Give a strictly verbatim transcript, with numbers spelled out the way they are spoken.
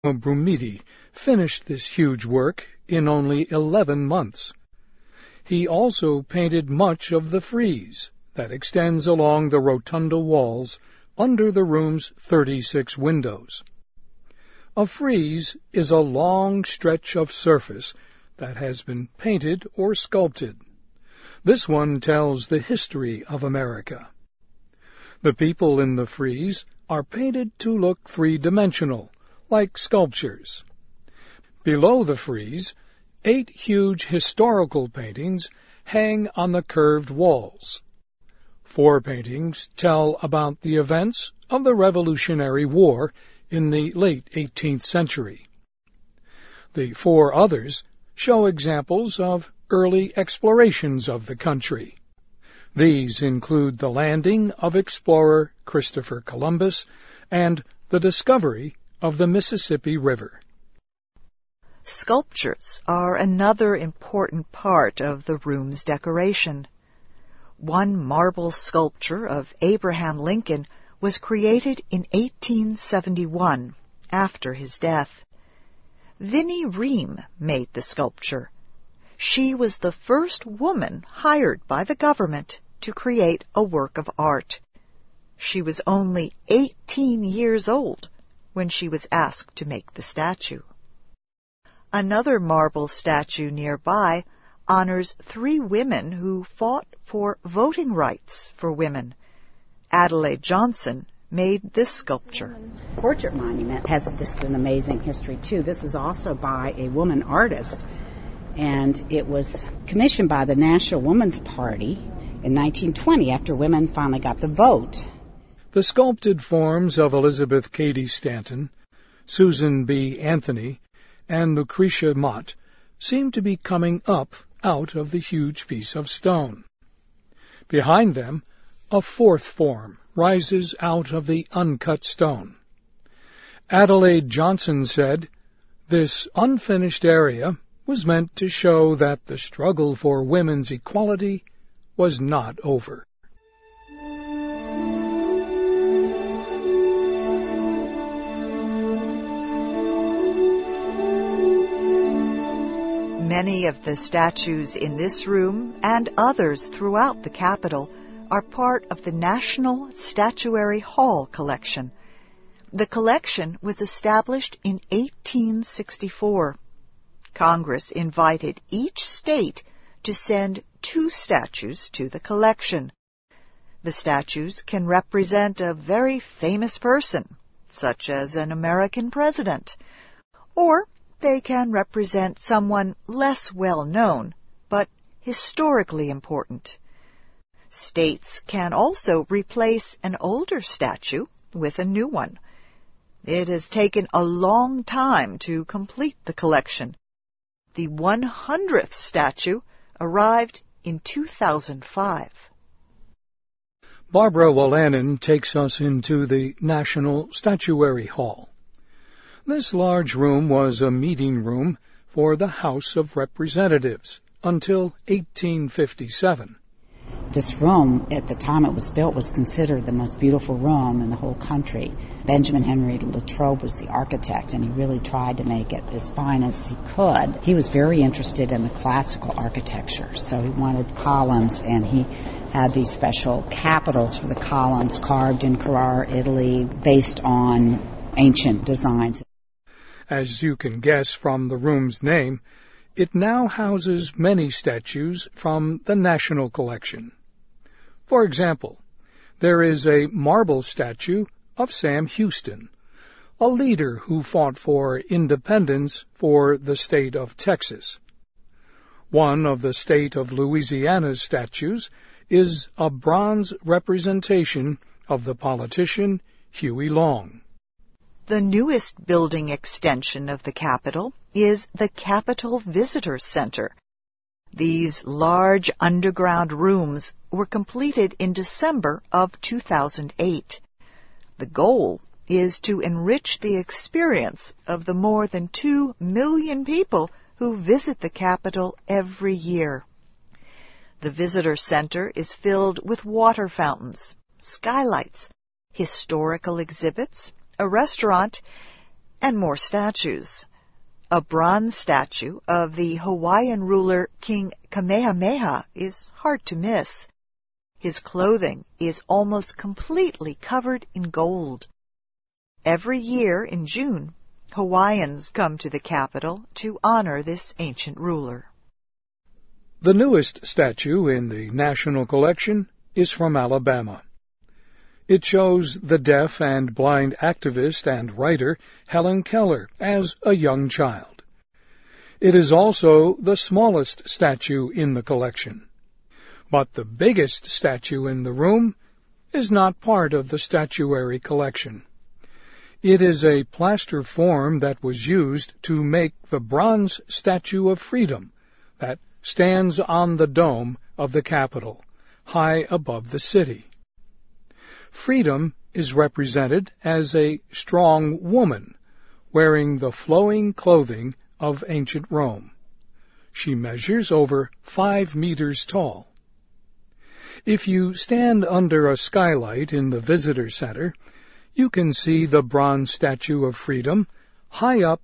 Brumidi finished this huge work in only eleven months. He also painted much of the frieze that extends along the rotunda walls under the room's thirty-six windows. A frieze is a long stretch of surface that has been painted or sculpted. This one tells the history of America. The people in the frieze are painted to look three-dimensional, like sculptures. Below the frieze, eight huge historical paintings hang on the curved walls. Four paintings tell about the events of the Revolutionary War in the late eighteenth century. The four others show examples of early explorations of the country. These include the landing of explorer Christopher Columbus and the discovery of the Mississippi River. Sculptures are another important part of the room's decoration. One marble sculpture of Abraham Lincoln was created in eighteen seventy-one, after his death. Vinnie Ream made the sculpture. She was the first woman hired by the government to create a work of art. She was only eighteen years old when she was asked to make the statue. Another marble statue nearby honors three women who fought for voting rights for women. Adelaide Johnson made this sculpture. The portrait monument has just an amazing history, too. This is also by a woman artist, and it was commissioned by the National Woman's Party in nineteen twenty after women finally got the vote. The sculpted forms of Elizabeth Cady Stanton, Susan B. Anthony, and Lucretia Mott seem to be coming up out of the huge piece of stone. Behind them, a fourth form rises out of the uncut stone. Adelaide Johnson said, "This unfinished area was meant to show that the struggle for women's equality was not over." Many of the statues in this room and others throughout the Capitol are part of the National Statuary Hall collection. The collection was established in eighteen sixty-four. Congress invited each state to send two statues to the collection. The statues can represent a very famous person, such as an American president, or they can represent someone less well known, but historically important. States can also replace an older statue with a new one. It has taken a long time to complete the collection. The one hundredth statue arrived in two thousand five. Barbara Wolanin takes us into the National Statuary Hall. This large room was a meeting room for the House of Representatives until eighteen fifty-seven. This room, at the time it was built, was considered the most beautiful room in the whole country. Benjamin Henry Latrobe was the architect, and he really tried to make it as fine as he could. He was very interested in the classical architecture, so he wanted columns, and he had these special capitals for the columns carved in Carrara, Italy, based on ancient designs. As you can guess from the room's name, it now houses many statues from the National Collection. For example, there is a marble statue of Sam Houston, a leader who fought for independence for the state of Texas. One of the state of Louisiana's statues is a bronze representation of the politician Huey Long. The newest building extension of the Capitol is the Capitol Visitor Center. These large underground rooms were completed in December of two thousand eight. The goal is to enrich the experience of the more than two million people who visit the Capitol every year. The Visitor Center is filled with water fountains, skylights, historical exhibits, a restaurant, And more statues. A bronze statue of the Hawaiian ruler King Kamehameha is hard to miss. His clothing is almost completely covered in gold. Every year in June, Hawaiians come to the capital to honor this ancient ruler. The newest statue in the National Collection is from Alabama. It shows the deaf and blind activist and writer Helen Keller as a young child. It is also the smallest statue in the collection. But the biggest statue in the room is not part of the statuary collection. It is a plaster form that was used to make the bronze Statue of Freedom that stands on the dome of the Capitol, high above the city. Freedom is represented as a strong woman, wearing the flowing clothing of ancient Rome. She measures over five meters tall. If you stand under a skylight in the visitor center, you can see the bronze Statue of Freedom high up